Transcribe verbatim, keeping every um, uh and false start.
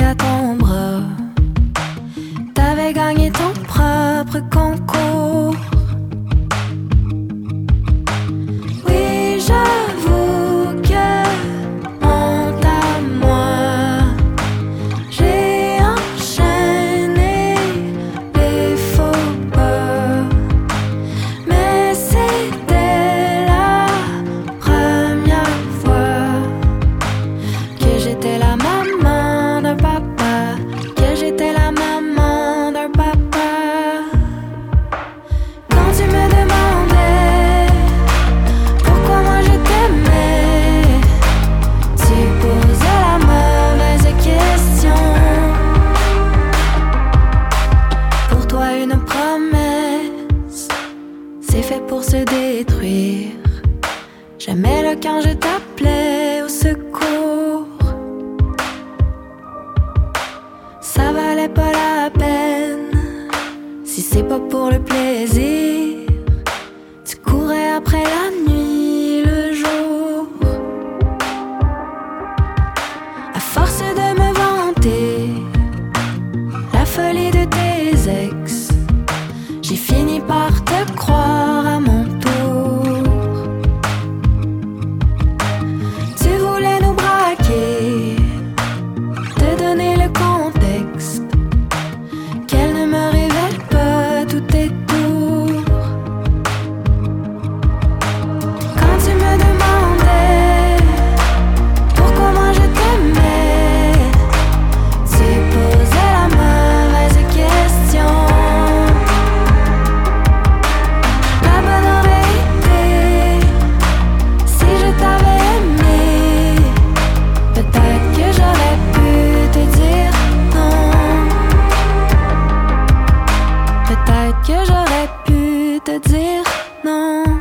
à ton bras. T'avais gagné ton propre concours. Oui, j'avoue que honte à moi, j'ai enchaîné les faux pas. Mais c'était la première fois que j'étais la maman d'un papa, que j'étais la maman d'un papa. Quand tu me demandais pourquoi moi je t'aimais, tu posais la mauvaise question. Pour toi une promesse, c'est fait pour se détruire. J'aimais le quand je t'appelais au secours. Ça valait pas la peine, si c'est pas pour le plaisir. Tu courais après la nuit, le jour. À force de me vanter la folie de tes ex, j'ai fini par te croire à mon tour. Tu voulais nous braquer, te donner le contexte, qu'elle ne me révèle pas tout et tout. Quand tu me demandais pourquoi moi je t'aimais, tu posais la mauvaise question. La bonne aurait été si je t'avais aimé. Peut-être que j'aurais pu te dire non. Peut-être que j'aurais pu te dire non.